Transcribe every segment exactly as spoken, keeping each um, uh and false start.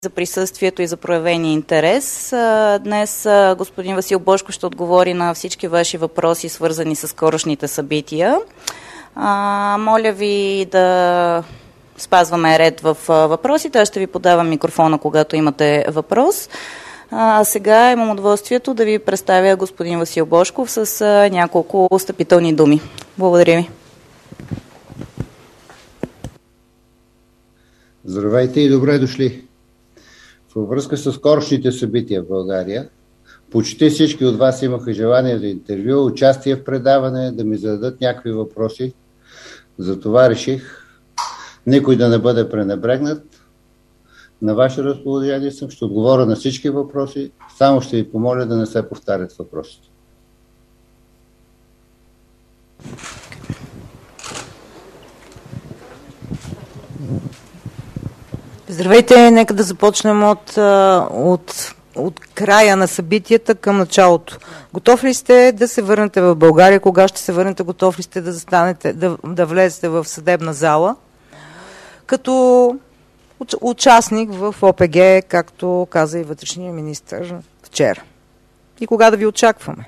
за присъствието и за проявения интерес. Днес господин Васил Божков ще отговори на всички ваши въпроси, свързани с скорошните събития. Моля ви да спазваме ред в въпросите. Аз ще ви подавам микрофона, когато имате въпрос. А сега имам удоволствието да ви представя господин Васил Божков с няколко встъпителни думи. Благодаря ви. Здравейте и добре дошли! Във връзка с скорошните събития в България, почти всички от вас имаха желание за интервю, участие в предаване, да ми зададат някакви въпроси. Затова реших никой да не бъде пренебрегнат. На ваше разположение съм, ще отговоря на всички въпроси, само ще ви помоля да не се повтарят въпросите. Здравейте, нека да започнем от, от, от края на събитията към началото. Готов ли сте да се върнете в България? Кога ще се върнете? Готов ли сте да, застанете, да, да влезете в съдебна зала? Като участник в О П Г, както каза и вътрешния министър вчера. И кога да ви очакваме?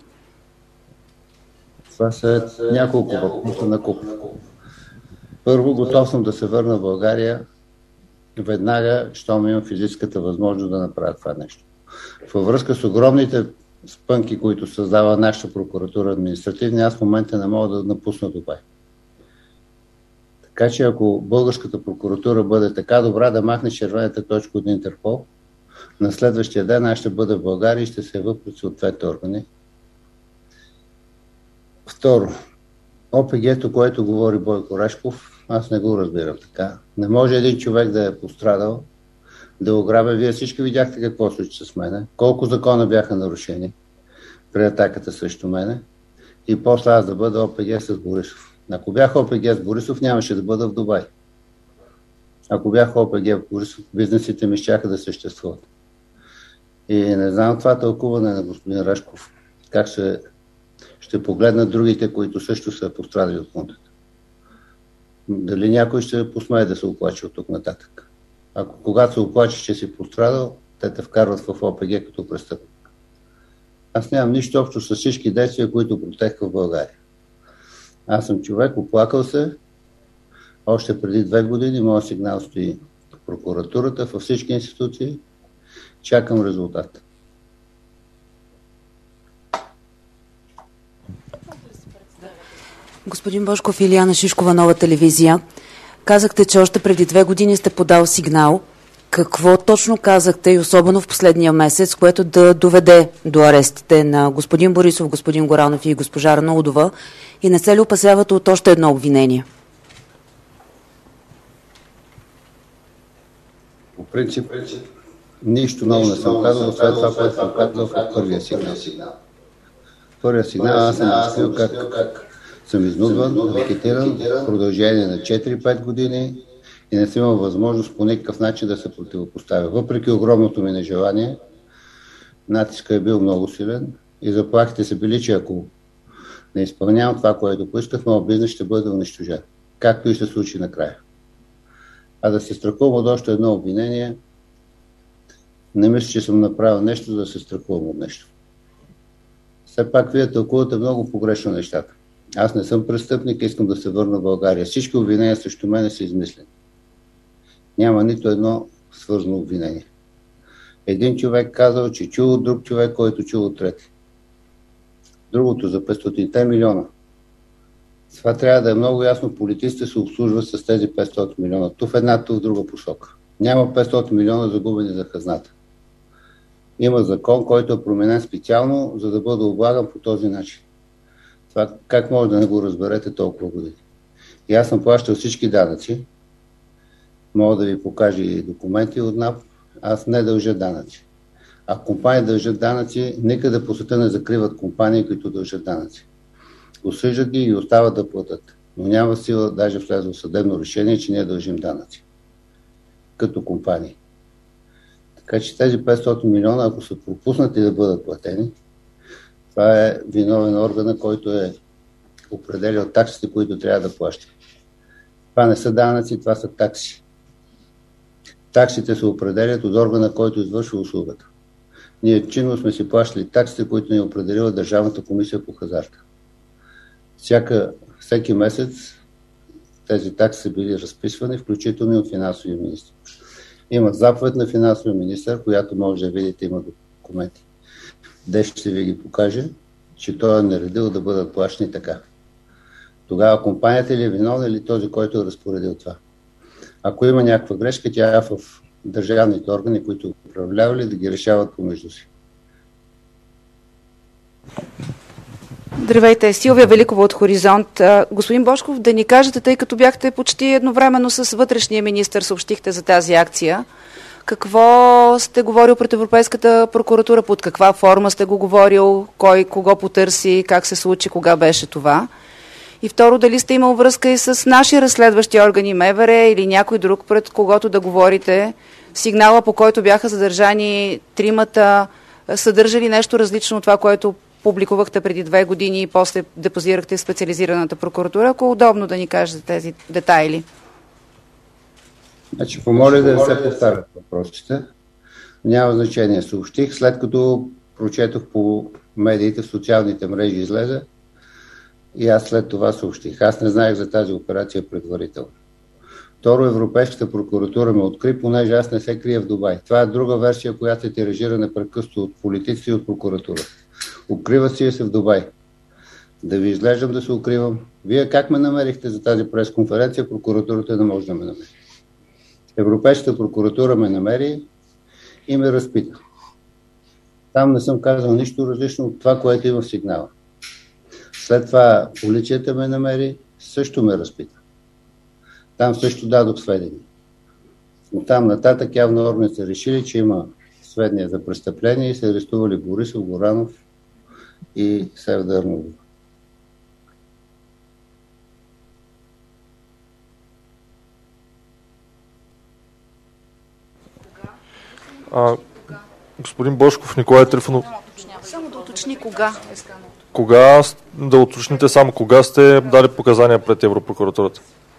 Това са няколко въпроса на куп. Първо, готов съм да се върна в България веднага, щом имам физическата възможност да направя това нещо. Във връзка с огромните спънки, които създава нашата прокуратура административни, аз в момента не мога да напусна Дубай. Така че ако българската прокуратура бъде така добра да махне червената точка от Интерпол, на следващия ден аз ще бъда в България и ще се ява пред съответните органи. Второ, О П Г-то, което говори Бойко Рашков, аз не го разбирам така. Не може един човек да е пострадал, да ограбя. Вие всички видяхте какво случи с мене, колко закона бяха нарушени при атаката срещу мене и после аз да бъда О П Г с Борисов. Ако бях О П Г с Борисов, нямаше да бъда в Дубай. Ако бях О П Г в Борисов, бизнесите ми щяха да съществуват. И не знам това тълкуване на господин Рашков, как ще, ще погледнат другите, които също са пострадали от хунтата. Дали някой ще посмее да се оплаче от тук нататък? Ако когато се оплачеш, че си пострадал, те те вкарват в О П Г като престъпник. Аз нямам нищо общо с всички действия, които протекаха в България. Аз съм човек, оплакал се. Още преди две години моят сигнал стои в прокуратурата, във всички институции. Чакам резултат. Господин Божков, Илияна Шишкова, Нова телевизия. Казахте, че още преди две години сте подал сигнал. Какво точно казахте и особено в последния месец, което да доведе до арестите на господин Борисов, господин Горанов и госпожа Арнаудова, и не се ли опасявате от още едно обвинение? По принцип, нищо ново не съм казал, след това, което съм казал в първия сигнал. Първия сигнал аз съм изпил как съм изнудван, рекетиран в продължение на четири-пет години и не съм имал възможност по никакъв начин да се противопоставя. Въпреки огромното ми нежелание, натискът е бил много силен и заплахите са били, че ако не изпълнявам това, което поисках, моят бизнес ще бъде унищожен. Както и се случи накрая. А да се страхувам от още едно обвинение, не мисля, че съм направил нещо, за да се страхувам от нещо. Все пак вие тълкувате много погрешно нещата. Аз не съм престъпник, искам да се върна в България. Всички обвинения срещу мене са измислени. Няма нито едно свързано обвинение. Един човек казал, че чул от друг човек, който чул от трети. Другото за петстотин милиона. Това трябва да е много ясно. Политиците се обслужват с тези петстотин милиона. Ту в една, ту в друга посока. Няма петстотин милиона загубени за хазната. Има закон, който е променен специално, за да бъде облаган по този начин. Това как може да не го разберете толкова години? И аз съм плащал всички данъци. Мога да ви покажа и документи от НАП. Аз не дължа данъци. А компании дължат данъци, никъде по света не закриват компании, които дължат данъци. Осъждат ги и остават да платят. Но няма сила, даже влязло в съдебно решение, че ние дължим данъци. Като компании. Така че тези петстотин милиона, ако са пропуснати да бъдат платени, това е виновен орган, който е определял таксите, които трябва да плаща. Това не са данъци, това са такси. Таксите се определят от органа, който извършва услугата. Ние чинно сме си плащали таксите, които ни е определила Държавната комисия по хазарта. Всяка, всеки месец тези такси са били разписвани, включително и от финансовия министр. Има заповед на финансовия министр, която може да видите, има документи. Днес ще ви ги покаже, че той е наредил да бъдат плащани така. Тогава компанията ли е виновна или този, който е разпоредил това? Ако има някаква грешка, тя е в държавните органи, които управлявали, да ги решават помежду си. Здравейте, Силвия Великова от Хоризонт. Господин Божков, да ни кажете, тъй като бяхте почти едновременно с вътрешния министър, съобщихте за тази акция, какво сте говорил пред Европейската прокуратура, под каква форма сте го говорил, кой кого потърси, как се случи, кога беше това? И второ, дали сте имал връзка и с наши разследващи органи МВР или някой друг, пред когото да говорите? Сигнала, по който бяха задържани тримата, съдържа ли нещо различно от това, което публикувахте преди две години и после депозирахте в специализираната прокуратура? Ако е удобно да ни кажете тези детайли. Значи, помоля да не се повтарят въпросите. Няма значение. Съобщих, след като прочетох по медиите, в социалните мрежи излезе, и аз след това съобщих. Аз не знаех за тази операция предварително. Второ, Европейската прокуратура ме откри, понеже аз не се крия в Дубай. Това е друга версия, която се тиражира непрекъснато от политици и от прокуратура. Укрива си се в Дубай. Да ви изглеждам да се укривам. Вие как ме намерихте за тази пресконференция? Прокуратурата не може да ме намери. Европейската прокуратура ме намери и ме разпита. Там не съм казал нищо различно от това, което има в сигнала. След това полицията ме намери, също ме разпита. Там също дадох сведения. Но там нататък явно органи са решили, че има сведения за престъпление и са арестували Борисов, Горанов и Севда Арнаудова. А, господин Божков, Николай Трифонов. Само да уточни кога. Кога, да уточните само кога сте дали показания пред Европрокуратурата?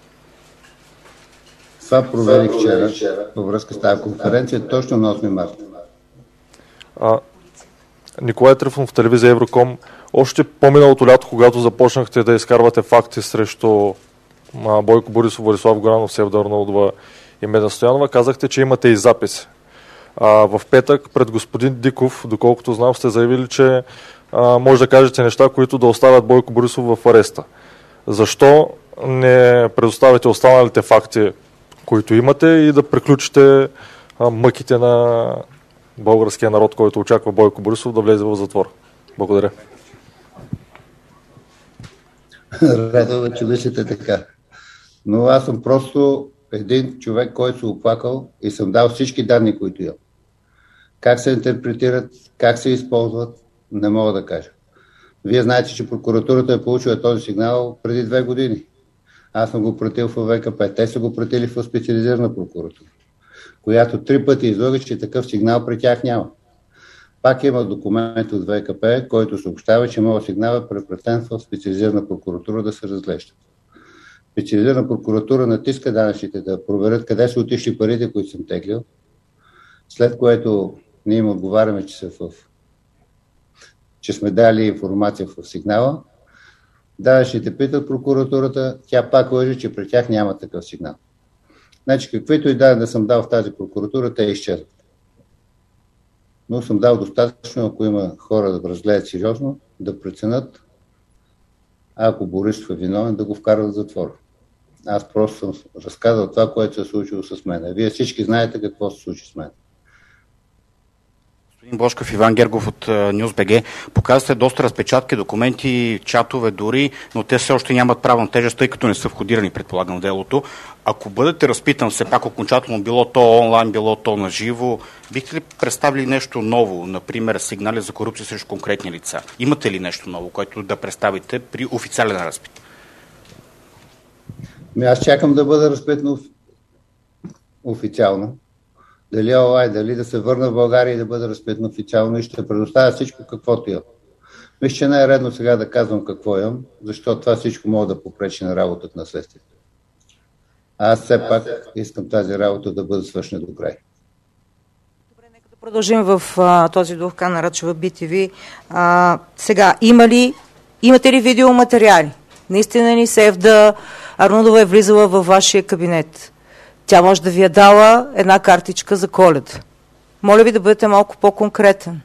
Това проверих вчера във връзка с тази конференция, точно на осми марта. А, Николай Трифонов в телевизия Евроком. Още по-миналото лято, когато започнахте да изкарвате факти срещу а, Бойко Борисов, Борислав Горанов, Севда Арнаудова и Меда Стоянова, казахте, че имате и записи. А, в петък пред господин Диков, доколкото знам, сте заявили, че а, може да кажете неща, които да оставят Бойко Борисов в ареста. Защо не предоставите останалите факти, които имате, и да приключите а, мъките на българския народ, който очаква Бойко Борисов да влезе в затвор? Благодаря. Радва, че мислите така. Но аз съм просто един човек, който се оплакал и съм дал всички данни, които имам. Как се интерпретират, как се използват, не мога да кажа. Вие знаете, че прокуратурата е получила този сигнал преди две години. Аз съм го пратил в ВКП. Те са го пратили в специализирана прокуратура, която три пъти излага, че такъв сигнал при тях няма. Пак има документ от ВКП, който съобщава, че моят сигнал е препратен в специализирана прокуратура да се разглежда. Специализирана прокуратура натиска данъчните да проверят къде са отишли парите, които съм теглил, след което ние им отговаряме, че, са в... че сме дали информация в сигнала. Данъчните питат прокуратурата, тя пак лъжи, че при тях няма такъв сигнал. Значи, каквито и данни да съм дал в тази прокуратура, те изчезват. Но съм дал достатъчно, ако има хора да разгледат сериозно, да преценят, ако Борисов е виновен, да го вкарат в затвора. Аз просто съм разказал това, което се е случило с мен. Вие всички знаете какво се случи с мен. Господин Божков, Иван Гергов от Нюз.бг. Показвате доста разпечатки, документи, чатове дори, но те все още нямат правна тежест, тъй като не са входирани, предполагам, в делото. Ако бъдете разпитан все пак окончателно, било то онлайн, било то на живо, бихте ли представили нещо ново, например сигнали за корупция срещу конкретни лица? Имате ли нещо ново, което да представите при официален разпит? Аз чакам да бъда разпитан официално. Дали онлайн, дали да се върна в България и да бъда разпитан официално и ще предоставя всичко каквото имам. Мисля, че не е редно сега да казвам какво имам, защото това всичко може да попречи на работата на следствието. Аз все пак искам тази работа да бъде свършена до край. Добре, нека да продължим в а, този дух, Кана Рачева, Би Ти Ви. А, сега, има ли, имате ли видеоматериали? Наистина ли Севда Арнаудова е влизала във вашия кабинет? Тя може да ви е дала една картичка за Коледа. Моля ви да бъдете малко по-конкретен.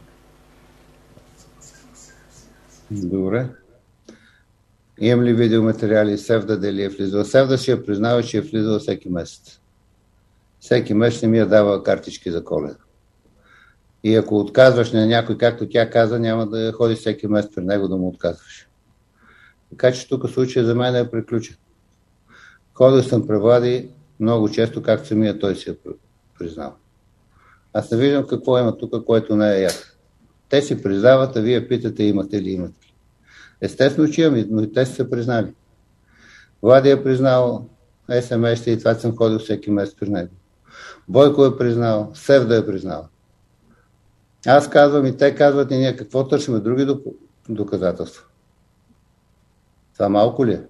Добре. Имам ли видеоматериали Севда дали е влизала? Севда си я признава, че е влизала всеки месец. Всеки месец не ми я дава картички за Коледа. И ако отказваш на някой, както тя каза, няма да ходи всеки месец при него да му отказваш. Така че тук случай за мен е приключен. Ходил съм при Влади много често, както самия той си е признал. Аз не виждам какво има тук, което не е ясно. Те си признават, а вие питате имате ли, имате ли. Естествено, че имам, но и те са признали. Влади е признал, ес ем ес и това съм ходил всеки месец при него. Бойко е признал, Севда е признал. Аз казвам и те казват и ние какво търсиме, други доказателства. Това малко ли е?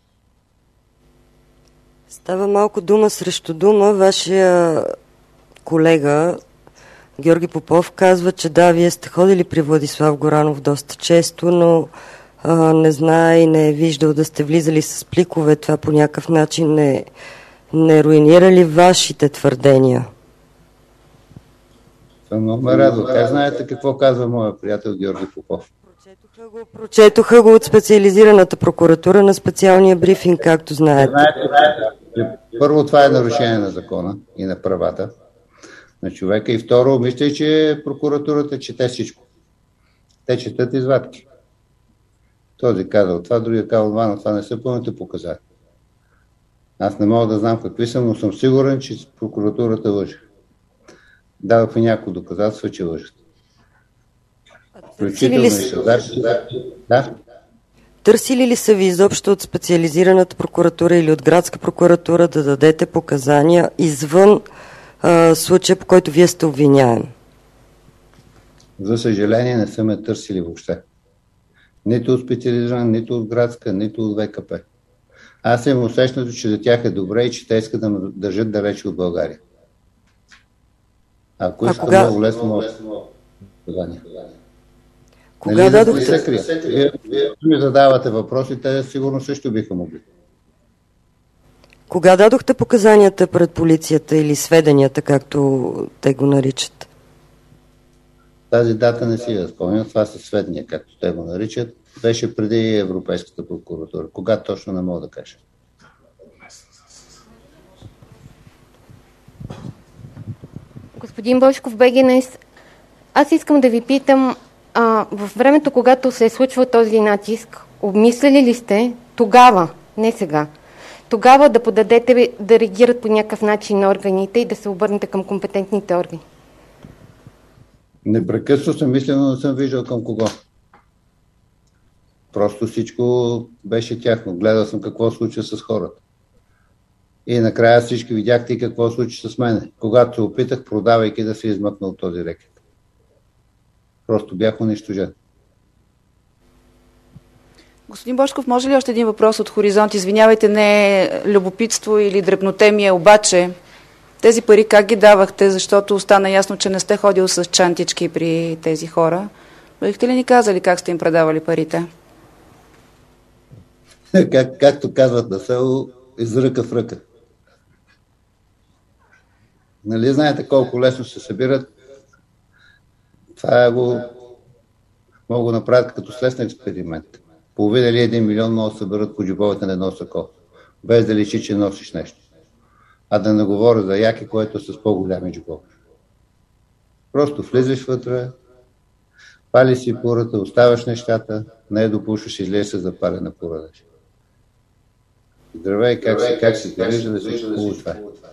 Става малко дума срещу дума. Вашия колега Георги Попов казва, че да, вие сте ходили при Владислав Горанов доста често, но а, не знае и не е виждал да сте влизали с пликове. Това по някакъв начин не, не руинира ли вашите твърдения? Това много ме радва. Как знаете какво казва моя приятел Георги Попов? Прочетоха го, прочетоха го от специализираната прокуратура на специалния брифинг, както знаете. Знаете, първо, това е нарушение на закона и на правата на човека. И второ, мисля, че прокуратурата чете всичко. Те четат извадки. Този казал това, другия казал това, но това не са пълните показатели. Аз не мога да знам какви съм, но съм сигурен, че прокуратурата лъже. Дадох и някои доказателства, че лъжат. Включително и съдържи. Да? Търсили ли са ви изобщо от специализираната прокуратура или от градска прокуратура да дадете показания извън а, случая, по който вие сте обвиняем? За съжаление не са ме търсили въобще. Нито от специализирана, нито от градска, нито от В К П. Аз имам усещането, че за тях е добре и че те искат да ме държат далече от България. Ако искат кога... много лесно, може да Кога нали, дадохте? Вие, вие ми задавате въпроси, те сигурно също биха могли. Кога дадохте показанията пред полицията или сведенията, както те го наричат? Тази дата не си я спомням, това са сведения, както те го наричат. Беше преди Европейската прокуратура. Кога точно не мога да кажа. Господин Божков, Б Г Н С, аз искам да ви питам, а, в времето, когато се е случва този натиск, обмисляли ли сте тогава, не сега, тогава да подадете, да реагират по някакъв начин на органите и да се обърнете към компетентните органи? Непрекъснато съм мислил, но не съм виждал към кого. Просто всичко беше тяхно. Гледал съм какво случва с хората. И накрая всички видяхте и какво случи с мене. Когато се опитах, продавайки да се измъкна от този рекет. Просто бях унищожен. Господин Божков, може ли още един въпрос от Хоризонт? Извинявайте, не е любопитство или дребнотемие, обаче тези пари как ги давахте, защото стана ясно, че не сте ходил с чантички при тези хора. Бихте ли ни казали как сте им предавали парите? Как, както казват на село, из ръка в ръка. Нали знаете колко лесно се събират? Това го могат да направят като следствен експеримент. Половина или един милион могат да съберат по джобовете на едно сако, без да личи, че носиш нещо. А да не говоря за яки, което е с по-голями джобове. Просто влизаш вътре, пали си пурата, оставаш нещата, не е допушваш, излезеш се запалена пура. Здравей, как си, как си, как вижда да си хубаво това.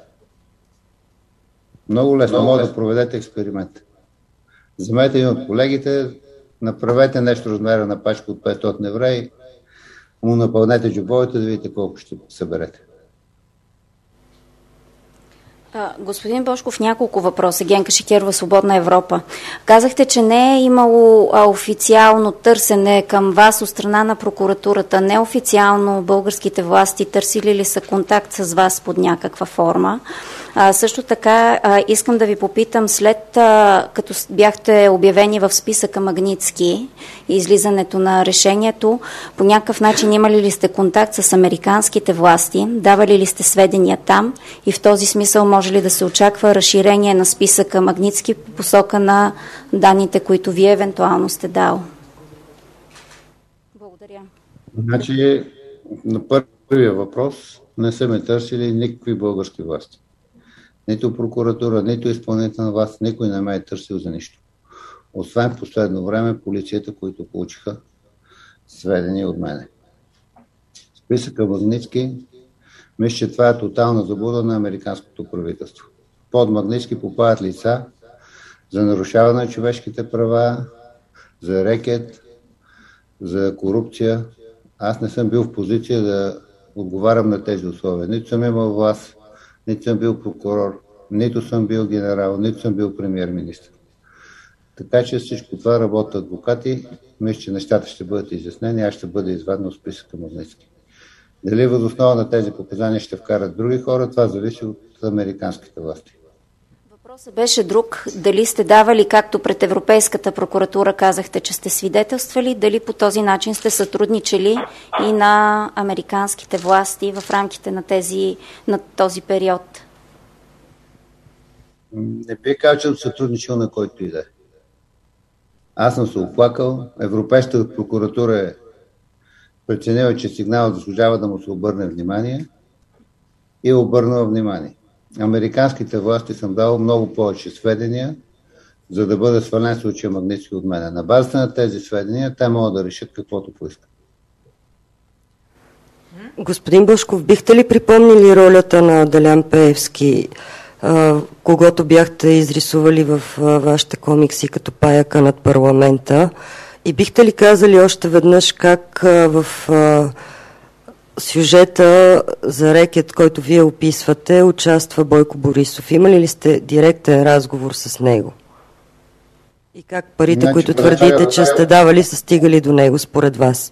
Много лесно, може да проведете експеримент. Вземете един от колегите, направете нещо размера на пачка от петстотин евро и му напълнете джобовете да видите колко ще съберете. Господин Божков, няколко въпроса. Генка Шикерова, Свободна Европа. Казахте, че не е имало а, официално търсене към вас от страна на прокуратурата. Неофициално българските власти търсили ли са контакт с вас под някаква форма? А, също така а, искам да ви попитам, след а, като бяхте обявени в списъка Магнитски и излизането на решението, по някакъв начин имали ли сте контакт с американските власти? Давали ли сте сведения там? И в този смисъл може ли да се очаква разширение на списъка Магнитски по посока на данните, които вие евентуално сте дал? Благодаря. Значи, на първия въпрос не са ме търсили никакви български власти. Нито прокуратура, нито изпълнителна власт, никой не ме е търсил за нищо. Освен в последно време полицията, които получиха сведения от мене. Списъка Магнитски, мисля, че това е тотална заблуда на американското правителство. Под Магнитски попадат лица за нарушаване на човешките права, за рекет, за корупция. Аз не съм бил в позиция да отговарям на тези условия. Нито съм имал власт, нито съм бил прокурор, нито съм бил генерал, нито съм бил премиер-министр. Така че всичко това работят адвокати. Мисля, че нещата ще бъдат изяснени, аз ще бъда изваден от списъка Магнитски. Дали въз основа на тези показания ще вкарат други хора, това зависи от американските власти. Въпросът беше друг. Дали сте давали, както пред Европейската прокуратура казахте, че сте свидетелствали, дали по този начин сте сътрудничали и на американските власти в рамките на, тези, на този период? Не би казал, че съм сътрудничал на който и да е. Аз съм се оплакал. Европейската прокуратура е преценила, че сигналът заслужава да му се обърне внимание и обърнала внимание. Американските власти съм дал много повече сведения, за да бъде свален случая Магнитски от мене. На базата на тези сведения те могат да решат каквото поискат. Господин Божков, бихте ли припомнили ролята на Делян Пеевски, а, когато бяхте изрисували в а, вашите комикси като паяка над парламента? И бихте ли казали още веднъж как а, в а, сюжета за рекет, който вие описвате, участва Бойко Борисов? Имали ли сте директен разговор с него? И как парите, значи, които твърдите, че сте давали, са стигали до него според вас?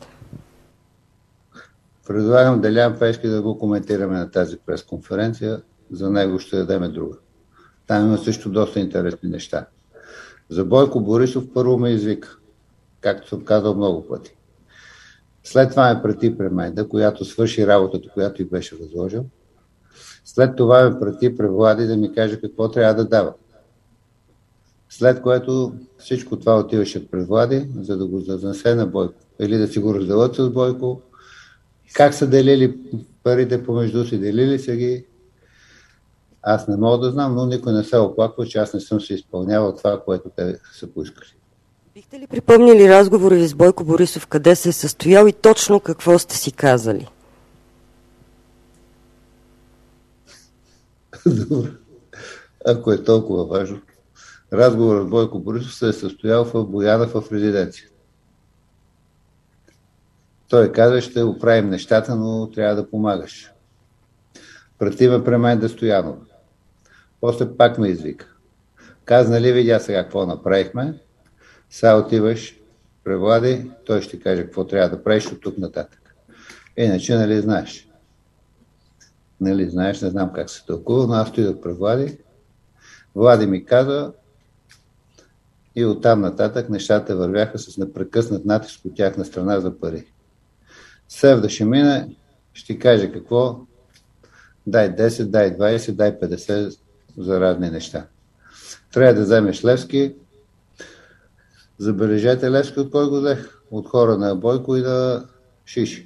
Предлагам Делян Пеевски да го коментираме на тази пресконференция. За него ще дадем друга. Там има също доста интересни неща. За Бойко Борисов първо ме извика, както съм казал много пъти. След това ме прати при Менда, която свърши работата, която и беше възложил. След това ме прати при Влади да ми каже какво трябва да дава. След което всичко това отиваше при Влади, за да го занесе на Бойко. Или да си го разделят с Бойко. Как са делили парите помежду си, делили са ги, аз не мога да знам, но никой не се оплаква, че аз не съм се изпълнявал това, което те са поискали. Бихте ли припомнили разговора ви с Бойко Борисов, къде се е състоял и точно какво сте си казали? Добре. Ако е толкова важно. Разговорът с Бойко Борисов се е състоял в Бояна в резиденция. Той каза, ще оправим нещата, но трябва да помагаш. Прати ме при мен да Стоянова. После пак ме извика. Каза, нали видя сега какво направихме? Сега отиваш при Влади, той ще каже какво трябва да правиш от тук нататък. Иначе, нали знаеш? Нали знаеш, не знам как се тълкува, но аз отидох при Влади. Влади ми каза и оттам нататък нещата вървяха с непрекъснат натиск от тяхна страна за пари. Севда ще мине, ще каже какво, дай десет, дай двайсет, дай петдесет за разни неща. Трябва да вземеш Левски. Забележете Левски от кой го взех? От хора на Бойко и да Шиши.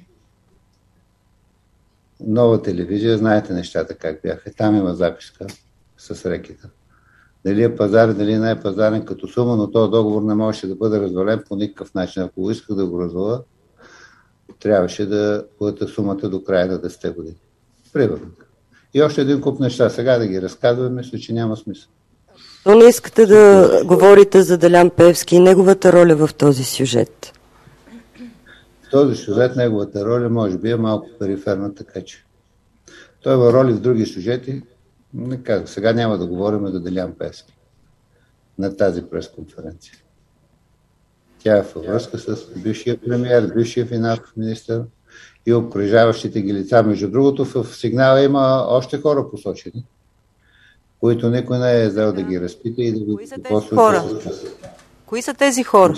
Нова телевизия, знаете нещата как бяха. Там има записка с рекета. Дали е пазар, дали не е пазарен като сума, но този договор не можеше да бъде развален по никакъв начин. Ако исках да го разваля, трябваше да плата сумата до края на десет години. Примерно. И още един куп неща. Сега да ги разказваме, мисля, че няма смисъл. Но не искате да говорите за Делян Пеевски и неговата роля в този сюжет? В този сюжет неговата роля може би е малко периферна, така че той има роли в други сюжети, Не казах, сега няма да говорим да Делян Пеевски на тази пресконференция. Тя е във връзка с бившия премиер, бившия финансов министър и обкръжаващите ги лица. Между другото, в сигнала има още хора посочени, които никой не е взел да ги разпита и да ги... Кои са тези хора? Кои са тези хора?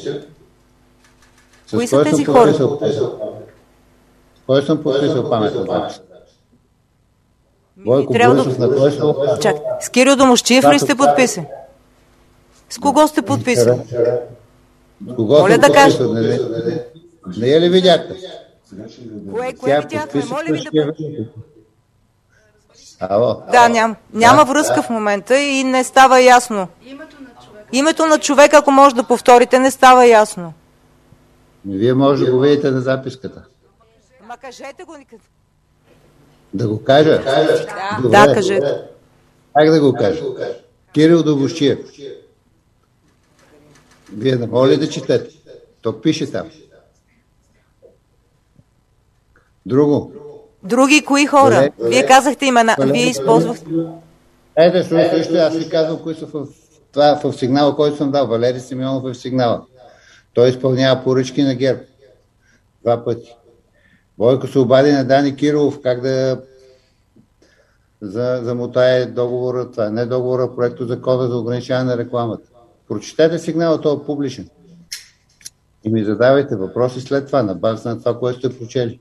Кои са тези хора? Кой съм подписал паметна запис? Бойко Борисов на кой съм... Чак, с Кирил Домусчиев ли сте подписали? С кого сте подписали? С кого съм подписал? Не я ли видяхте? Кое, кое видяхме? Моля ви да... Ало. Да, ням, няма връзка в момента и не става ясно. Името на човека. Името на човека, ако може да повторите, не става ясно. Вие може да го видите на записката. Ма кажете го никъде. Да го кажа? Да, да, кажете. Как да го кажа? Кирил Домусчиев. Вие не може ли да четете? То пише там. Друго. Други кои хора? Вале, Вие казахте имена. Вале, Вие използвахте... Ето, също аз ви казвам кои са в, това, в сигнала, който съм дал. Валери Симеонов е в сигнала. Той изпълнява поръчки на ГЕРБ. Два пъти. Бойко се обади на Дани Кирилов как да за, замотае договора, това не договора, проекто закона за ограничаване на рекламата. Прочетете сигнала, той е публичен. И ми задавайте въпроси след това, на база на това, което сте прочели.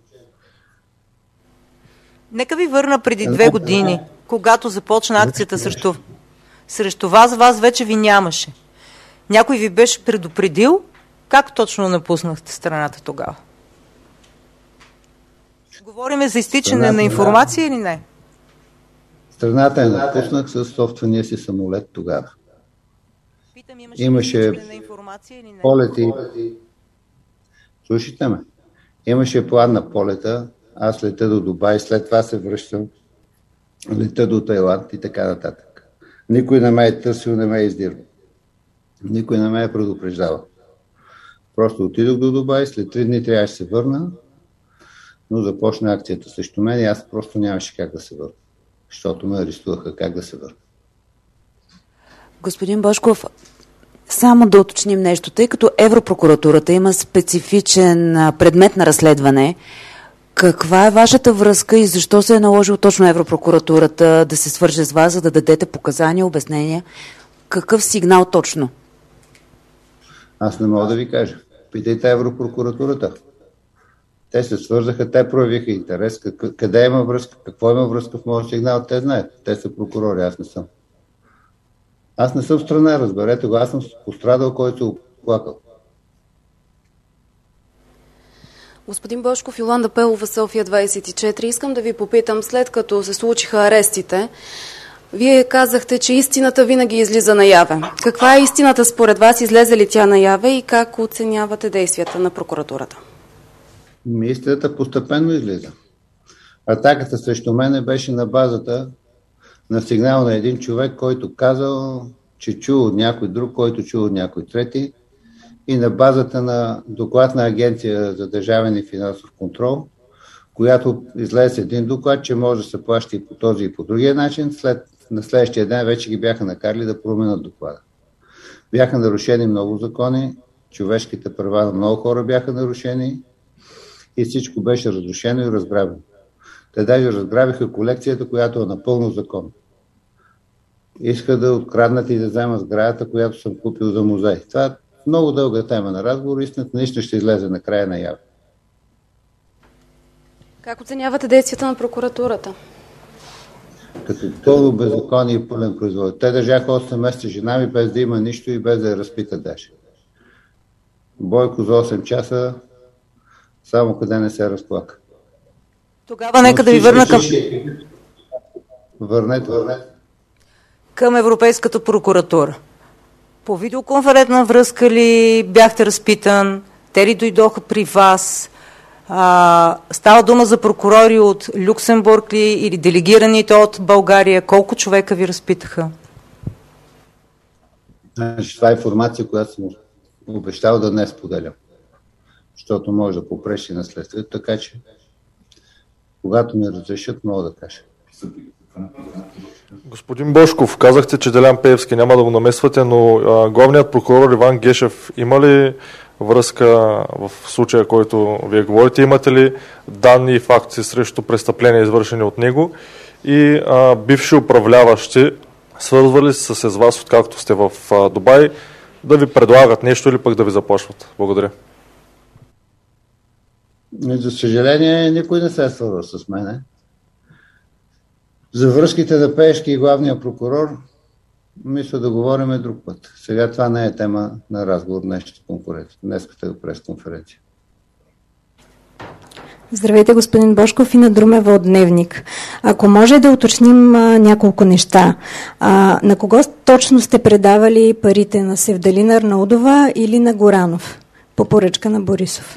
Нека ви върна преди две години, когато започна акцията срещу, срещу вас, вас вече ви нямаше. Някой ви беше предупредил, как точно напуснахте страната тогава? Говориме за изтичане страната, на информация или не? Страната е напуснах с собствения си самолет тогава. Питам, имаше, имаше на информация или не? Полети. Слушайте ме. Имаше план на полета. Аз лета до Дубай, след това се връщам. Лета до Тайланд и така нататък. Никой не ме е търсил, не ме е издирвал. Никой не ме е предупреждавал. Просто отидох до Дубай, след три дни трябваше да се върна, но започна акцията срещу мен и аз просто нямаше как да се върна. Защото ме арестуваха как да се върна. Господин Божков, само да уточним нещо, тъй като Европрокуратурата има специфичен предмет на разследване, каква е вашата връзка и защо се е наложило точно Европрокуратурата да се свърже с вас, за да дадете показания, обяснения? Какъв сигнал точно? Аз не мога да ви кажа. Питайте Европрокуратурата. Те се свързаха, те проявиха интерес. Къде има връзка, какво има връзка в моят сигнал, те знаят. Те са прокурори, аз не съм. Аз не съм страна, разберете го. Аз съм пострадал, който се оплакал. Господин Божков, Йоланда Пелова, София двадесет и четири. Искам да ви попитам, след като се случиха арестите, вие казахте, че истината винаги излиза наяве. Каква е истината според вас? Излезе ли тя наяве и как оценявате действията на прокуратурата? Истината постепенно излиза. Атаката срещу мене беше на базата на сигнал на един човек, който казал, че чул от някой друг, който чул от някой трети, и на базата на доклад на Агенция за държавен и финансов контрол, която излезе един доклад, че може да се плаща и по този и по другия начин. След, на следващия ден вече ги бяха накарали да променят доклада. Бяха нарушени много закони, човешките права на много хора бяха нарушени и всичко беше разрушено и разграбено. Те даже разграбиха колекцията, която е напълно законна. Иска да откраднат и да вземат сградата, която съм купил за музей. Това е много дълга тема на разговор. Истината наистина ще излезе накрая наяве. Как оценявате действията на прокуратурата? Като пълно беззаконие и пълен произвол. Те държаха осем месеца жена ми, без да има нищо и без да я разпитат даже. Бойко за осем часа, само къде не се разплака. Тогава нека да ви върна към... Върнете, върнете. Към Европейската прокуратура. По видеоконферентна връзка ли бяхте разпитан? Те ли дойдоха при вас? А, става дума за прокурори от Люксембург ли или делегираните от България? Колко човека ви разпитаха? Значи, това е информация, която съм обещал да не споделям. Защото може да попречи на следствието, така че когато ми разрешат, мога да кажа. Господин Божков, казахте, че Делян Пеевски няма да го намесвате, но а, главният прокурор Иван Гешев има ли връзка в случая, който вие говорите? Имате ли данни и факти срещу престъпления, извършени от него? И а, бивши управляващи свързвали се с вас, откакто сте в а, Дубай, да ви предлагат нещо или пък да ви заплашват? Благодаря. За съжаление, никой не се е свързал с мене. За връзките на Пеевски и главния прокурор, мисля да говорим друг път. Сега това не е тема на разговор днешната конференция, днеската пресконференция. Здравейте, господин Божков, и на Друмева от Дневник. Ако може да уточним а, няколко неща. А, на кого точно сте предавали парите? На Севдалина Арнаудова или на Горанов? По поръчка на Борисов.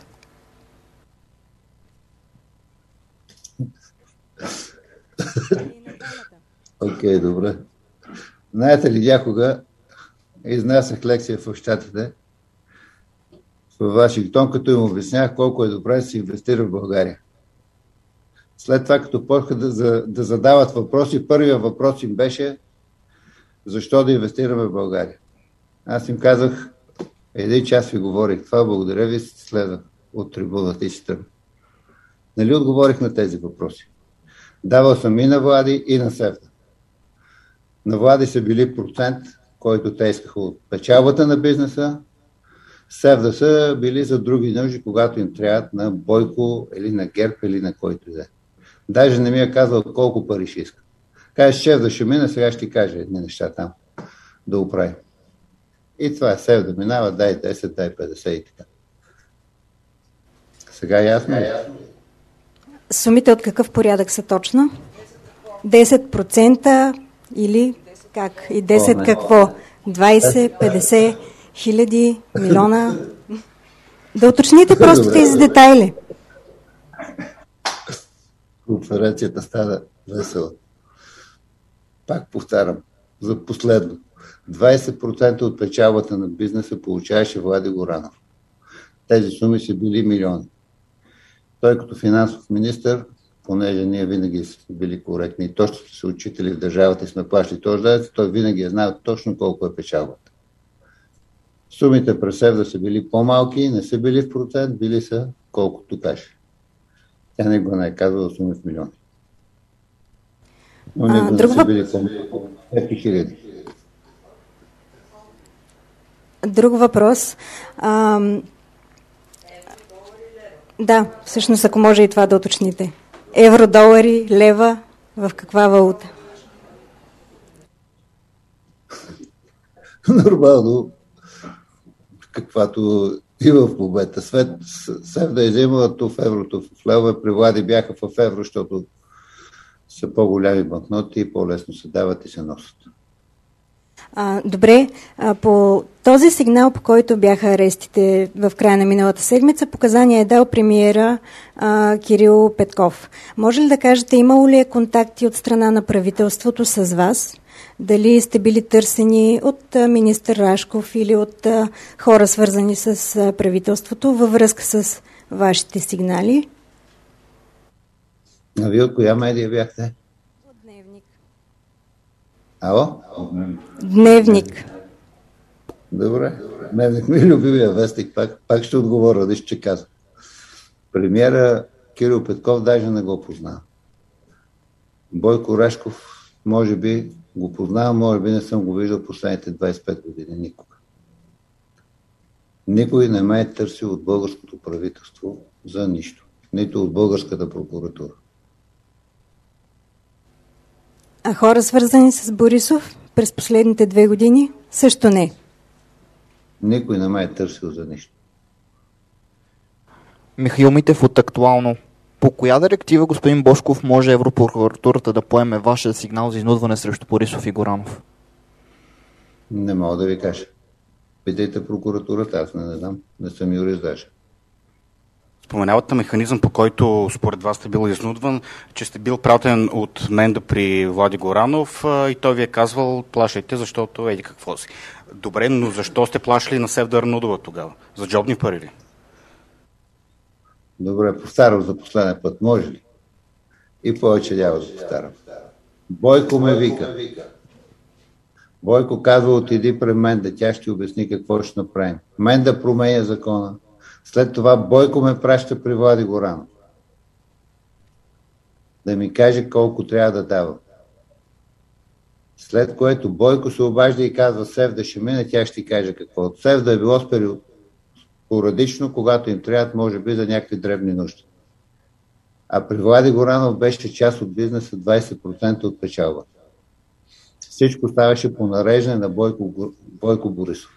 Окей, okay, добре. Знаете ли, някога изнасях лекция в щатите в Вашингтон, като им обяснях колко е добре да се инвестира в България. След това, като почнаха да, да задават въпроси, първият въпрос им беше защо да инвестираме в България. Аз им казах, един час ви говорих това, благодаря ви, следва от трибуната и си тръгна. Нали отговорих на тези въпроси? Давал съм и на Влади, и на Севда. На Влади са били процент, който те искаха от печалбата на бизнеса. Севда са били за други нужди, когато им трябват на Бойко или на ГЕРБ или на който и да е. Даже не ми е казал колко пари ще иска. Каже, Севда ще мине, сега ще ти каже едни неща там да оправи. И това е Севда минава, дай десет, дай петдесет и така. Сега ясно е? Сумите от какъв порядък са точно? десет процента или как? И десет О, какво? двайсет, петдесет хиляди, милиона? Да уточните просто тези детайли. Конференцията стана весела. Пак повтарям, за последно. двайсет процента от печалбата на бизнеса получаваше Влади Горанов. Тези суми са били милиони. Той като финансов министър, понеже ние винаги сме били коректни и точно сме се учители в държавата и сме плащали този данък, той винаги е знал точно колко е печалбата. Сумите през Севда са били по-малки, не са били в процент, били са колкото каже. Тя не го не е казвала суми в милиони. Но не го не са били по-малки. пет хиляди. Друг въпрос. А, да, всъщност, ако може и това да уточните. Евро, долари, лева, в каква валута? Нормално, каквато и в момента. Свет, Севда е взимала то в еврото, в лева, при Влади бяха в евро, защото са по-голями банкноти и по-лесно се дават и се носят. А, добре, а, по този сигнал, по който бяха арестите в края на миналата седмица, показания е дал премиера а, Кирил Петков. Може ли да кажете, имало ли е контакти от страна на правителството с вас? Дали сте били търсени от а, министър Рашков или от а, хора, свързани с а, правителството, във връзка с вашите сигнали? А вие от коя медия бяхте? От Дневник. Ало? Дневник. Добре. Дневник ми е любимия вестник. Пак, пак ще отговоря, да ще казвам. Премиера Кирил Петков даже не го познава. Бойко Рашков може би го познавам, може би не съм го виждал последните двайсет и пет години. Никога. Никой не ме е търсил от българското правителство за нищо. Нито от българската прокуратура. А хора, свързани с Борисов през последните две години? Също не. Никой не ме е търсил за нищо. Михаил Митев от Актуално. По коя директива, господин Божков, може Европрокуратурата да поеме вашия сигнал за изнудване срещу Борисов и Горанов? Не мога да ви кажа. Питайте прокуратурата, аз не, не знам. Не съм юрист даже. Споменавате механизъм, по който според вас сте бил изнудван, че сте бил пратен от Менда при Влади Горанов и той ви е казвал, плащайте, защото еди какво си. Добре, но защо сте плащали на Севда Арнаудова тогава? За джобни пари ли? Добре, повтарям за последния път. Може ли? И повече няма да повтарям. Бойко ме вика. Бойко казва, отиди пред мен, да тя ще обясни какво ще направим. Мен да променя закона. След това Бойко ме праща при Влади Горанов. Да ми каже колко трябва да дава. След което Бойко се обажда и казва, Севда ще мине, тя ще ти каже какво. Севда е било спорадично, когато им трябват, може би, за някакви дребни нужди. А при Влади Горанов беше част от бизнеса, двайсет процента от печалба. Всичко ставаше по нареждане на Бойко, Бойко Борисов.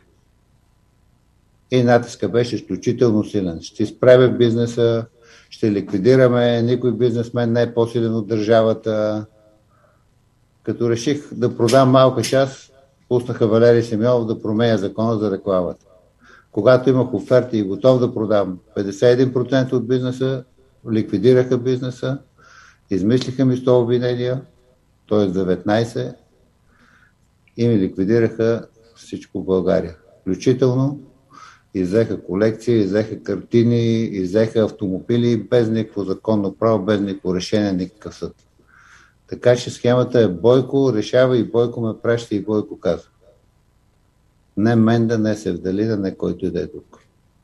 И натиска беше изключително силен. Ще изправя бизнеса, ще ликвидираме, никой бизнесмен не е по-силен от държавата. Като реших да продам малка част, пуснаха Валерий Симеонов да променя закона за рекламата. Когато имах оферти и готов да продам петдесет и един процента от бизнеса, ликвидираха бизнеса, измислиха ми сто обвинения, т.е. деветнайсет, и ми ликвидираха всичко в България. Включително иззеха колекции, иззеха картини, иззеха автомобили без никакво законно право, без никакво решение, никакъв съд. Така че схемата е Бойко решава и Бойко ме праща и Бойко казва. Не Менда, не Севдалина, не който и да е друг.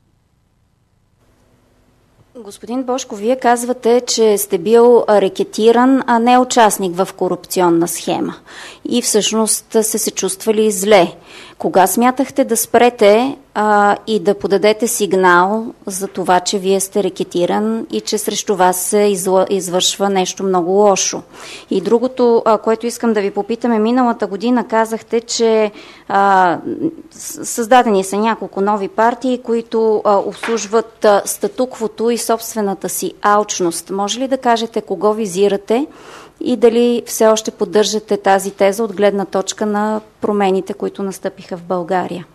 Господин Божков, вие казвате, че сте бил рекетиран, а не участник в корупционна схема. И всъщност сте се чувствали зле. Кога смятахте да спрете а, и да подадете сигнал за това, че вие сте рекетиран и че срещу вас се изла, извършва нещо много лошо? И другото, а, което искам да ви попитаме, миналата година казахте, че а, създадени са няколко нови партии, които а, обслужват а, статуквото и собствената си алчност. Може ли да кажете кого визирате и дали все още поддържате тази теза от гледна точка на промените, които настъпиха в България?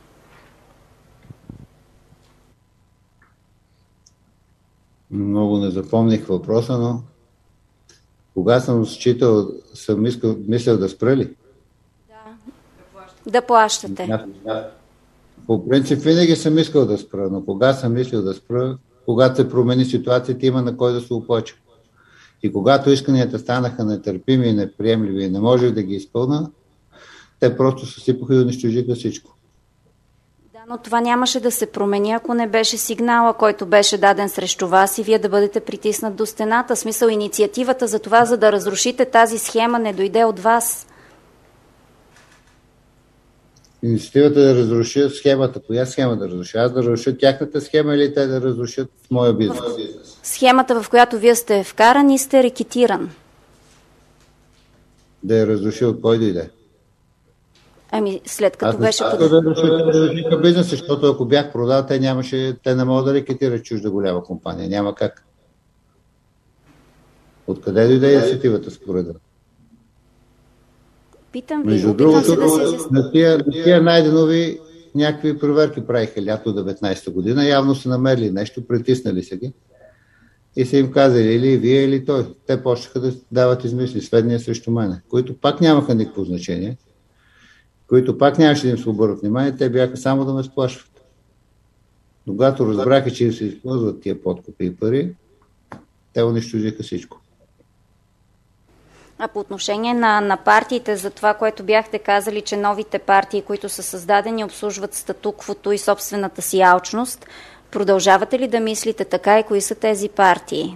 Много не запомних въпроса, но кога съм считал, съм искал, мислял да спра ли? Да, да плащате. По принцип винаги съм искал да спра, но кога съм мислил да спра, когато се промени ситуацията, има на кой да се оплача. И когато исканията станаха нетърпими и неприемливи и не можех да ги изпълна, те просто съсипаха и унищожиха всичко. Да, но това нямаше да се промени, ако не беше сигнала, който беше даден срещу вас и вие да бъдете притиснат до стената. Смисъл, инициативата за това, за да разрушите тази схема, не дойде от вас. Инициативата да разрушат схемата. Коя схема да разрушат? Аз да разрушат тяхната схема или те да разрушат моя бизнес? Схемата, в която вие сте вкаран и сте рекетиран. Да я разрушил кой дойде? Ами, след като аз беше... Аз да разрушиха бизнес, защото ако бях продал, те нямаше, те не могат да рекетират чужда голяма компания. Няма как. Откъде дойде инициативата според вас? Питам ви, Между другото, да се... на тия, на тия Найденови някакви проверки правиха лято деветнайсета година. Явно са намерили нещо, притиснали се ги. И са им казали или вие, или той. Те почнаха да дават измисли, сведения срещу мене, които пак нямаха никакво значение, които пак нямаше да им се обърнат внимание, те бяха само да ме сплашват. Но когато разбраха, че им се използват тия подкупи и пари, те унищожиха всичко. А по отношение на, на партиите, за това, което бяхте казали, че новите партии, които са създадени, обслужват статуквото и собствената си алчност, продължавате ли да мислите така и кои са тези партии?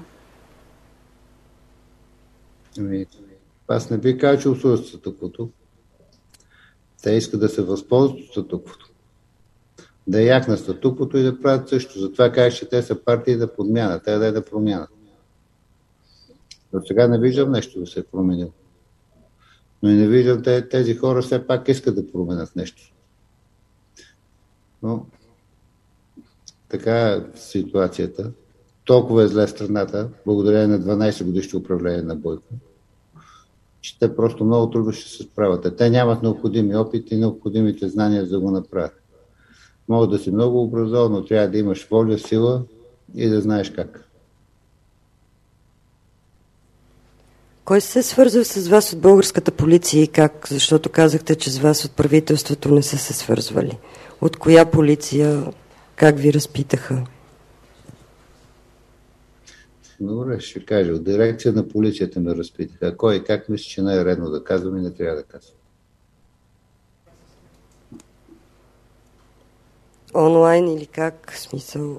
Ами, аз не би казал, че обслужват статуквото. Те искат да се възползват от статуквото. Да якнат статуквото и да правят също. Затова казах, че те са партии да подмянат, те да е да промянат. До сега не виждам нещо да се е променило. Но и не виждам те, тези хора все пак искат да променят нещо. Но така е ситуацията. Толкова е зле страната, благодарение на дванайсет годишно управление на Бойко, че те просто много трудно ще се справят. Те нямат необходими опит и необходимите знания за да го направят. Могат да си много образован, но трябва да имаш воля, сила и да знаеш как. Кой се е свързал с вас от българската полиция и как? Защото казахте, че с вас от правителството не са се свързвали. От коя полиция? Как ви разпитаха? Добре, ще кажа. От дирекция на полицията ме разпитаха. Кой и как мисля, че не е редно да казвам и не трябва да казвам. Онлайн или как? В смисъл...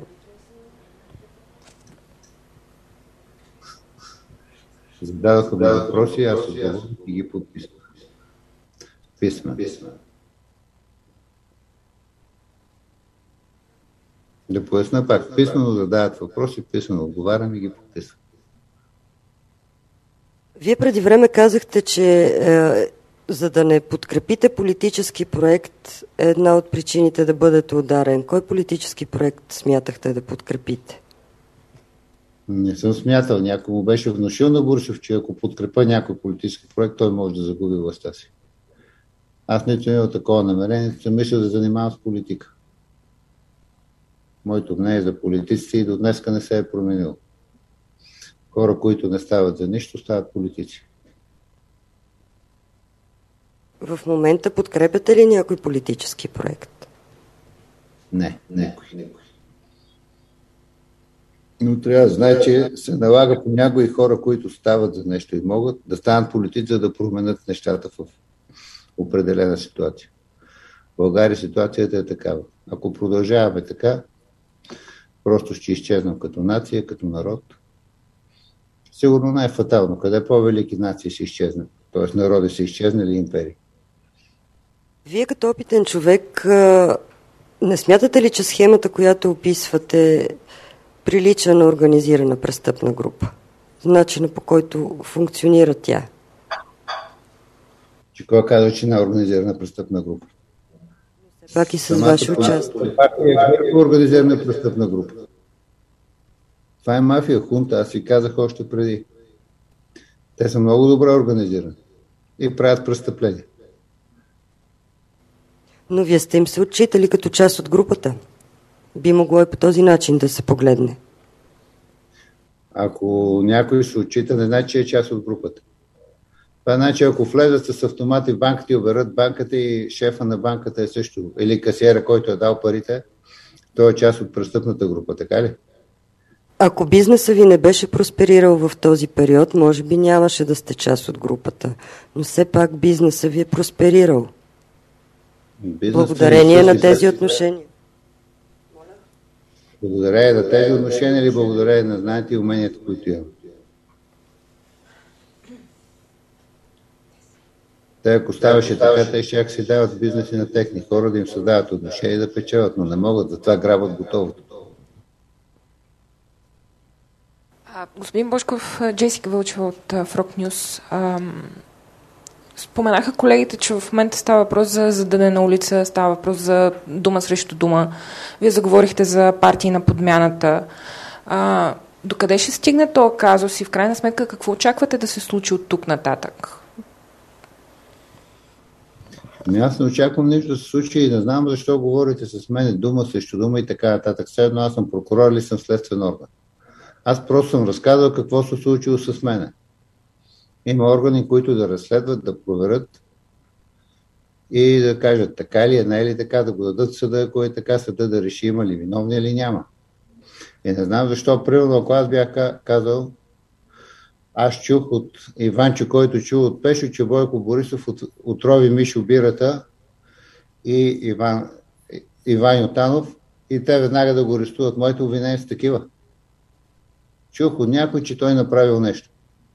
Зададоха ми въпроси, аз отговорих и ги подписах. Писма. Да поясна пак. Писмено задават въпроси, писмено отговарям и ги подписвам. Вие преди време казахте, че е, за да не подкрепите политически проект е една от причините да бъдете ударен. Кой политически проект смятахте да подкрепите? Не съм смятал. Някой му беше внушил на Борисов, че ако подкрепа някой политически проект, той може да загуби властта си. Аз нито имал такова намерение, съм мислил да занимавам с политика. Моето мнение за политиците и до днеска не се е променило. Хора, които не стават за нищо, стават политици. В момента подкрепяте ли някой политически проект? Не, никой. никой. Но трябва да знае, че се налага по някои хора, които стават за нещо и могат да станат политици, за да променят нещата в определена ситуация. В България ситуацията е такава. Ако продължаваме така, просто ще изчезнем като нация, като народ. Сигурно не е фатално. Къде по-велики нации ще изчезнат? Тоест народи са изчезнали империи. Вие като опитен човек, не смятате ли, че схемата, която описвате, прилича на организирана престъпна група? Начина, по който функционира тя? Че кой казва, че не е организирана престъпна група? Пак и с ваше участие. Е организирана престъпна група. Това е мафия, хунта, аз ви казах още преди. Те са много добре организирани и правят престъпления. Но вие сте им се отчитали като част от групата. Би могло и по този начин да се погледне. Ако някой се отчита, не значи, че е част от групата. Това значи, ако влезат с автомати в банката и оберат банката и шефа на банката е също, или касиера, който е дал парите, той е част от престъпната група, така ли? Ако бизнеса ви не беше просперирал в този период, може би нямаше да сте част от групата. Но все пак бизнеса ви е просперирал. Бизнес благодарение на тези отношения. Благодарение на тези отношения или благодарение на знаете и уменията, които имам? Те, ако ставаше така, те ще си дават бизнеси на техни хора, да им създават отношения и да печелят, но не могат, затова грабят готовото. А, господин Божков, Джесика Вълчева от Frog News. Ам, споменаха колегите, че в момента става въпрос за задънена улица, става въпрос за дума срещу дума. Вие заговорихте за партии на подмяната. А, докъде ще стигне този казус и в крайна сметка какво очаквате да се случи от тук нататък? Ами аз не очаквам нищо да се случи и не знам защо говорите с мен дума срещу дума и така нататък. Все едно аз съм прокурор или съм следствен орган. Аз просто съм разказал какво се случило с мене. Има органи, които да разследват, да проверят и да кажат така ли е, не е ли така, да го дадат съда, ако е така, съда да реши има ли виновни или няма. И не знам защо, примерно, ако аз бях казал, аз чух от Иванчо, който чу от Пешо, че Бойко Борисов от, отрови Мишо Бирата и Иван, Иван Ютанов и те веднага да го арестуват. Моите обвинения са такива. Чух от някой, че той направил нещо.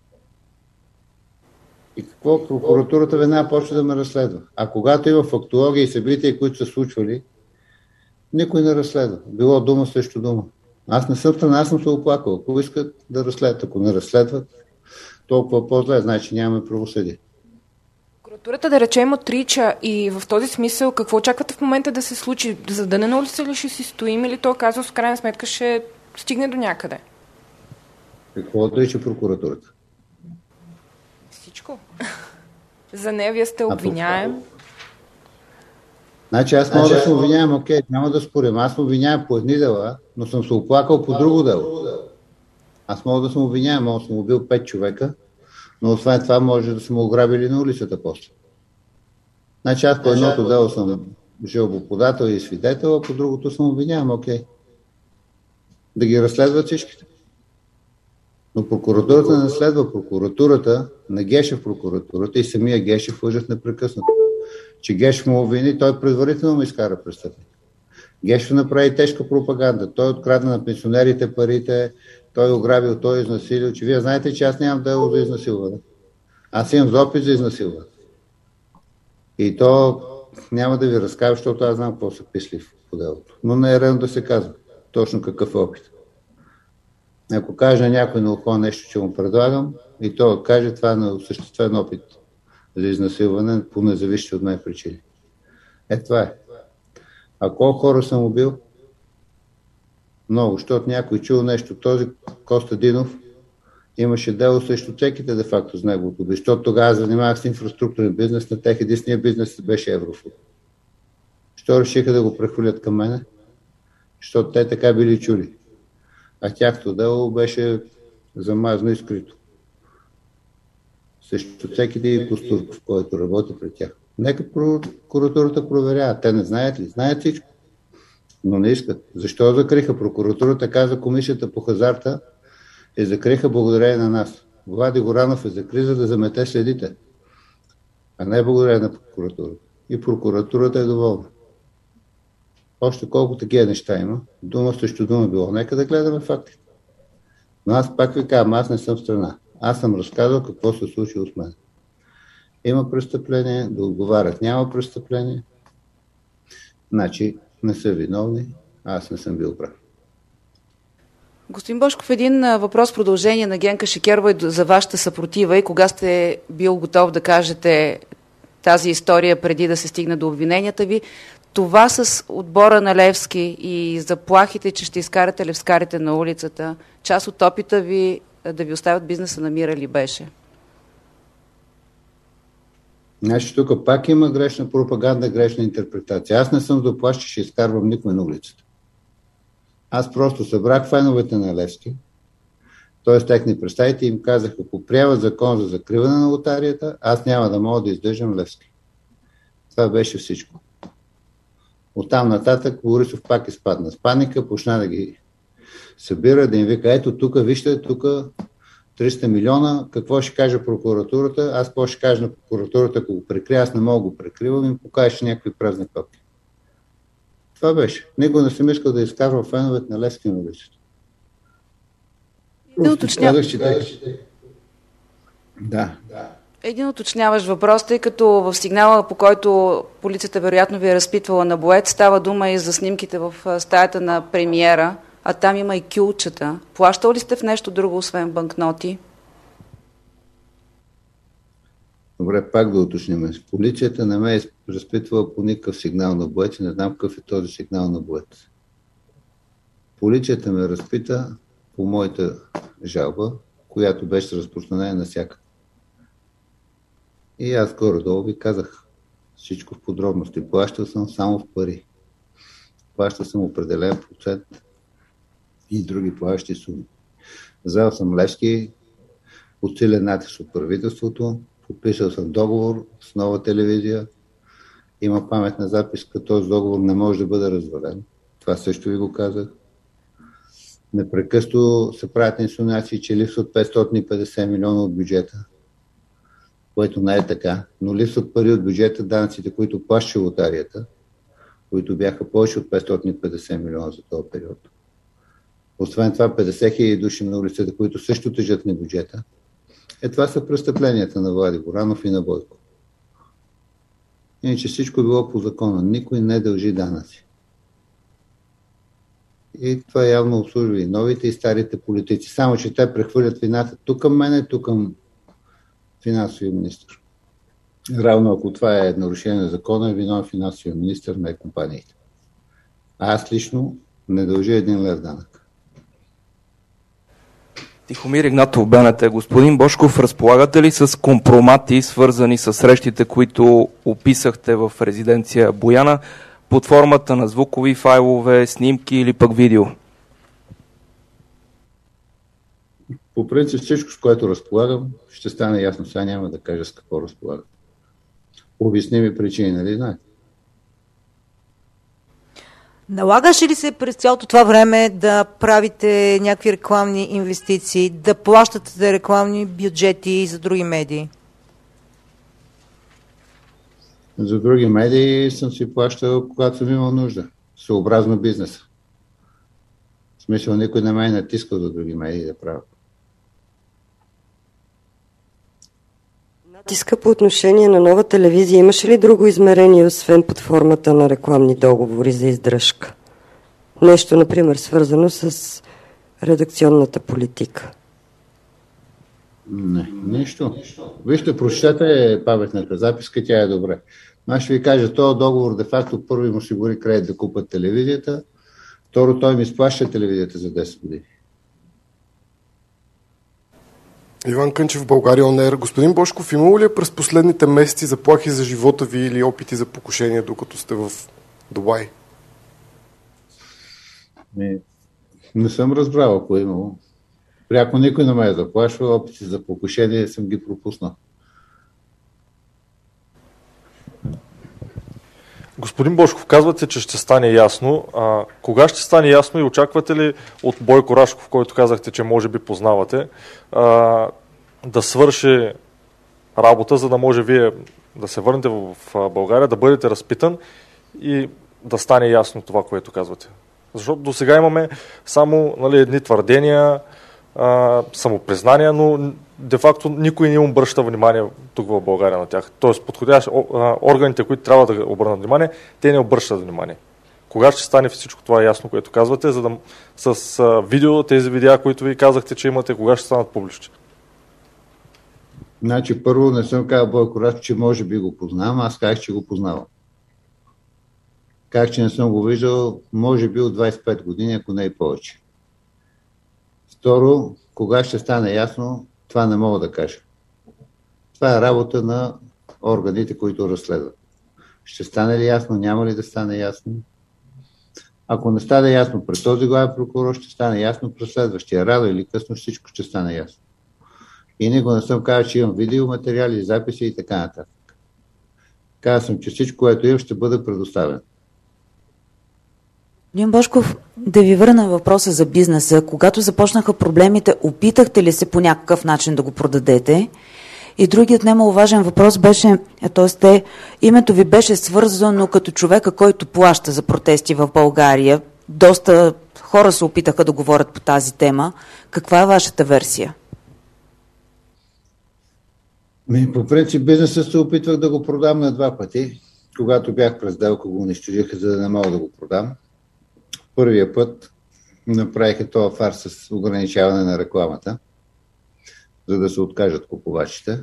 И какво? Прокуратурата веднага почва да ме разследва. А когато има фактология и събития, които са случвали, никой не разследва. Било дума срещу дума. Аз не съм страна, аз съм се оплакал. Ако искат да разследват, ако не разследват, толкова по-зле, значи нямаме правосъдие. Прокуратурата, да речем, отрича и в този смисъл какво очаквате в момента да се случи? Задънена улица ли ще си стоим или то казва в крайна сметка ще стигне до някъде? Какво отрича прокуратурата? Всичко. За нея вие сте обвиняем. Значи аз мога да се обвинявам, окей, няма да спорим. Аз се обвинявам по едни дела, но съм се оплакал по друго дело. Аз мога да съм обвинявам, мога да съм убил пет човека, но освен това може да съм ограбили на улицата после. Значи аз по едното дело съм жалбоподател и свидетел, а по другото съм обвинявам, окей. Да ги разследват всичките. Но прокуратурата не следва. Прокуратурата, на Гешев прокуратурата и самия Гешев лъжат непрекъснато. Че Гешев му обвини, той предварително му изкара престъпник. Гешев направи тежка пропаганда. Той открадна на пенсионерите парите, той ограбил, той изнасилил. Че вие знаете, че аз нямам дело за изнасилване. Аз имам за опит за изнасилване. И то няма да ви разкажа, защото аз знам какво са пислив по делото. Но не е редно да се казва точно какъв е опит. Ако каже на някой на ухо нещо, че му предлагам, и той каже, това е на осъществен опит за изнасилване по независещи от мен причини. Е, това е. А колко хора съм убил? Много, защото някой чул нещо. Този Костадинов имаше дело срещу чеките, де-факто, с неговото. Защото тогава занимавах с инфраструктурен бизнес, на тех единствения бизнес беше Еврофуд. Що решиха да го прехвърлят към мене? Защото те така били чули. А тяхто дело беше замазно и скрито. Срещу цеките и Костурков, който работи при тях. Нека прокуратурата проверява. Те не знаят ли? Знаят всичко. Но не искат. Защо закриха? Прокуратурата каза, комисията по хазарта е закриха благодарение на нас. Влади Горанов е закри, за да замете следите. А не благодарение на прокуратурата. И прокуратурата е доволна. Още колко такива неща има. Дума срещу дума било. Нека да гледаме фактите. Но аз пак ви казвам, аз не съм страна. Аз съм разказал какво се случило с мен. Има престъпление, да отговарят. Няма престъпление. Значи не са виновни, аз не съм бил прав. Господин Божков, един въпрос в продължение на Генка Шекерова за вашата съпротива и кога сте бил готов да кажете тази история преди да се стигне до обвиненията ви. Това с отбора на Левски и заплахите, че ще изкарате левскарите на улицата, част от опита ви да ви оставят бизнеса на мира ли беше? Значи тук пак има грешна пропаганда, грешна интерпретация. Аз не съм заплащ, че ще изкарвам никой на улицата. Аз просто събрах феновете на Левски, т.е. техни представители, им казах, ако приема закон за закриване на лотарията, аз няма да мога да издържам Левски. Това беше всичко. Оттам нататък Борисов пак изпадна с паника, почна да ги събира, да им вика, ето тук, вижте, тук триста милиона, какво ще каже прокуратурата, аз какво ще кажа на прокуратурата, ако го прикрия, аз не мога да го прикривам, им покажеш някакви празни папки. Това беше. Никой не съм искал да изкарва феновете на Левски на улицата. Да уточня... Да. Един уточняващ въпрос, тъй като в сигнала, по който полицията вероятно ви е разпитвала на боец, става дума и за снимките в стаята на премиера, а там има и кюлчета. Плащал ли сте в нещо друго, освен банкноти? Добре, пак да уточним. Полицията не ме е разпитвала по никакъв сигнал на боец, не знам какъв е този сигнал на боец. Полицията ме разпита по моята жалба, която беше разпространена навсякъде. И аз горе-долу ви казах всичко в подробности. Плащал съм само в пари. Плащал съм определен процент и други плащи суми. Взел съм Левски, под силен натиск от правителството, подписал съм договор с Нова телевизия, има паметна записка, този договор не може да бъде развален. Това също ви го казах. Непрекъснато се правят инсинуации, че липсват петстотин и петдесет милиона от бюджета, което не е така, но липсват пари от бюджета, данъците, които плаща лотарията, които бяха повече от петстотин и петдесет милиона за този период. Освен това, петдесет хиляди души на улицата, които също тежат на бюджета. Е, това са престъпленията на Влади Горанов и на Бойко. Иначе всичко е било по закона. Никой не дължи данъци. И това явно обслужва и новите и старите политици. Само, че те прехвърлят вината тук към мене, тук към финансовия министр. Равно ако това е нарушение на закона, е виновен финансовия министр, не компаниите. А аз лично не дължа един лев данък. Тихомир Игнатов, БНТ. Господин Божков, разполагате ли с компромати, свързани с срещите, които описахте в резиденция Бояна, под формата на звукови файлове, снимки или пък видео? По принцип всичко, с което разполагам, ще стане ясно. Сега няма да кажа с какво разполагам. Обясними причини, нали знаете? Налагаше ли се през цялото това време да правите някакви рекламни инвестиции, да плащате за рекламни бюджети за други медии? За други медии съм си плащал, когато съм имал нужда. Съобразно бизнеса. В смисъл, никой не ме е натискал за други медии да правя. Натиска по отношение на Нова телевизия. Имаше ли друго измерение, освен под формата на рекламни договори за издръжка? Нещо, например, свързано с редакционната политика. Не, нищо. Вижте, прочетете паметната записка, тя е добре. Но аз ще ви кажа, този договор, де-факто, първо им осигури кредит да купат телевизията, второ, той ми изплаща телевизията за десет години. Иван Кънчев, България он ер. Господин Божков, имало ли е през последните месеци заплахи за живота ви или опити за покушение, докато сте в Дубай? Не, не съм разбрал, ако е имало. Пряко никой не ме е заплашвал, опити за покушение съм ги пропуснал. Господин Божков, казвате, че ще стане ясно. А, кога ще стане ясно и очаквате ли от Бойко Рашков, който казахте, че може би познавате, а, да свърши работа, за да може вие да се върнете в България, да бъдете разпитан и да стане ясно това, което казвате? Защото до сега имаме само, нали, едни твърдения, а, самопризнания, но де-факто никой не им обръща внимание тук в България на тях. Тоест, подходящи органите, които трябва да обърнат внимание, те не обръщат внимание. Кога ще стане всичко това ясно, което казвате, за да с а, видео, тези видеа, които ви казахте, че имате, кога ще станат публични? Значи, първо не съм казал Бойко Рашков, че може би го познавам, аз казах, че го познавам. Как че не съм го виждал, може би от двайсет и пет години, ако не и повече. Второ, кога ще стане ясно, това не мога да кажа. Това е работа на органите, които разследват. Ще стане ли ясно, няма ли да стане ясно? Ако не стане ясно пред този главен прокурор, ще стане ясно пред следващия. Рано или късно всичко ще стане ясно. И никога не съм казал, че имам видеоматериали, записи и така нататък. Казал съм, че всичко, което имам, ще бъде предоставено. Господин Божков, да ви върна въпроса за бизнеса. Когато започнаха проблемите, опитахте ли се по някакъв начин да го продадете? И другият немаловажен въпрос беше, т.е. името ви беше свързано като човека, който плаща за протести в България. Доста хора се опитаха да говорят по тази тема. Каква е вашата версия? По принцип бизнеса се опитвах да го продам на два пъти. Когато бях през сделка, го унищожиха, за да не мога да го продам. Първия път направиха този фар с ограничаване на рекламата, за да се откажат купувачите.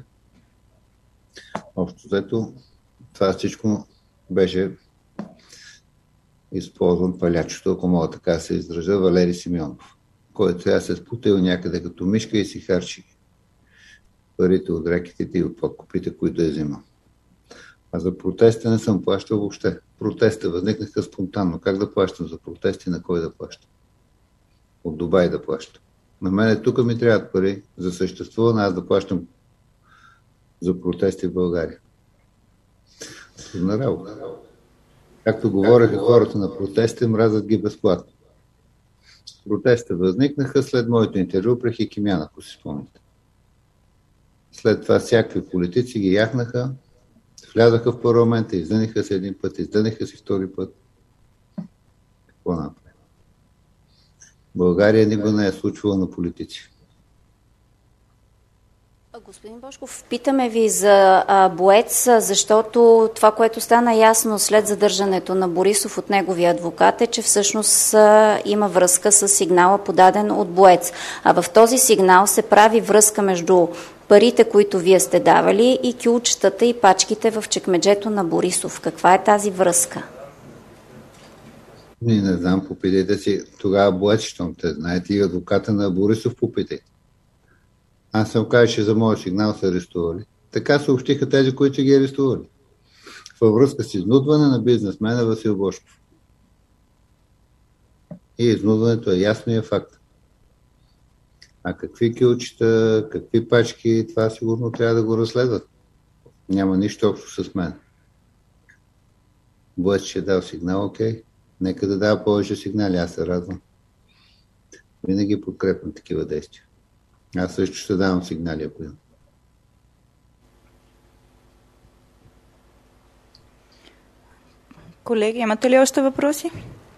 Общо взето, това всичко беше използван палячето, ако мога така да се изража, Валери Симеонов, който сега се спутил някъде като мишка и си харчи парите от рекетите и от подкупите, които е взимал. А за протеста не съм плащал въобще. Протеста възникнаха спонтанно. Как да плащам за протести, на кой да плащам? От Дубай да плащам. На мене тук ми трябват пари за съществуване, аз да плащам за протести в България. Трудна работа. Както говореха хората на протести, мразят ги безплатно. Протеста възникнаха след моето интервю при Хикимян, ако си спомните. След това всякакви политици ги яхнаха, влязаха в парламента, издъниха се един път, издъниха си втори път. Какво направи? България никога не е случвала на политици. Господин Божков, питаме ви за а, Боец, защото това, което стана ясно след задържането на Борисов от неговия адвокат е, че всъщност а, има връзка с сигнала, подаден от Боец. А в този сигнал се прави връзка между парите, които вие сте давали, и кюлчетата и пачките в чекмеджето на Борисов. Каква е тази връзка? Не, не знам, попитайте си. Тогава Боец, щом те знаете, и адвоката на Борисов попитайте. Аз съм казал, че за моят сигнал са арестували. Така съобщиха тези, които са ги арестували. Във връзка с изнудване на бизнесмена Васил Божков. И изнудването е ясно и е факт. А какви кюлчета, какви пачки, това сигурно трябва да го разследват. Няма нищо общо с мен. Боец ще е дал сигнал, окей. Нека да дава повече сигнали, аз се радвам. Винаги подкрепям такива действия. Аз също ще давам сигнали, ако имам. Колеги, имате ли още въпроси?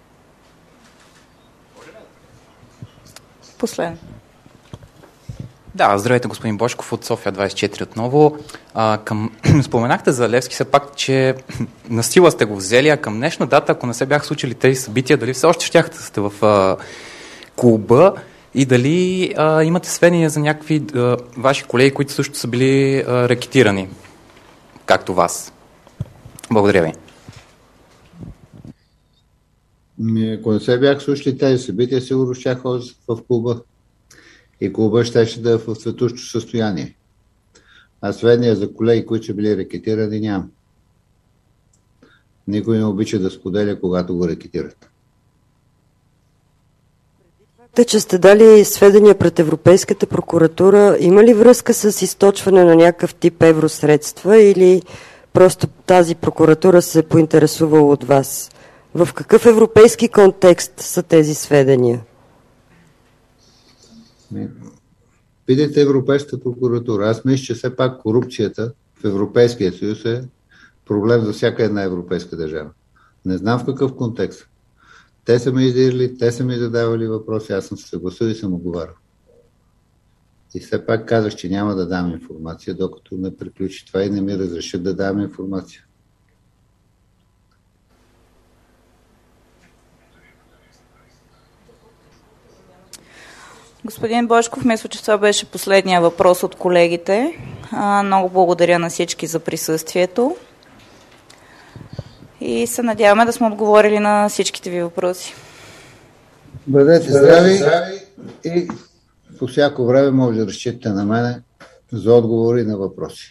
Последно. Да, здравейте, господин Бошков от София двадесет и четири отново. А, към... Споменахте за Левски, все пак, че на сила сте го взели, а към днешна дата, ако не се бяха случили тези събития, дали все още щяхте да сте в а, клуба и дали а, имате сведения за някакви а, ваши колеги, които също са били а, рекетирани, както вас? Благодаря ви. Ако не се бях слушали тези събития, сигурно щях в клуба. И клуба щеше да е в цветущо състояние. А сведения за колеги, които са били рекетирани, нямам. Никой не обича да споделя, когато го рекетират. Те, че сте дали сведения пред Европейската прокуратура, има ли връзка с източване на някакъв тип евросредства или просто тази прокуратура се поинтересувала от вас? В какъв европейски контекст са тези сведения? Видите Европейската прокуратура. Аз мисля, че все пак корупцията в Европейския съюз е проблем за всяка една европейска държава. Не знам в какъв контекст. Те са ми издирали, те са ми задавали въпроси, аз съм се съгласил и съм отговарял. И все пак казах, че няма да дам информация, докато не приключи това и не ми разрешат да дам информация. Господин Бошков, мисля, че това беше последния въпрос от колегите. А, много благодаря на всички за присъствието и се надяваме да сме отговорили на всичките ви въпроси. Бъдете здрави, здрави и по всяко време може да разчитате на мене за отговори на въпроси.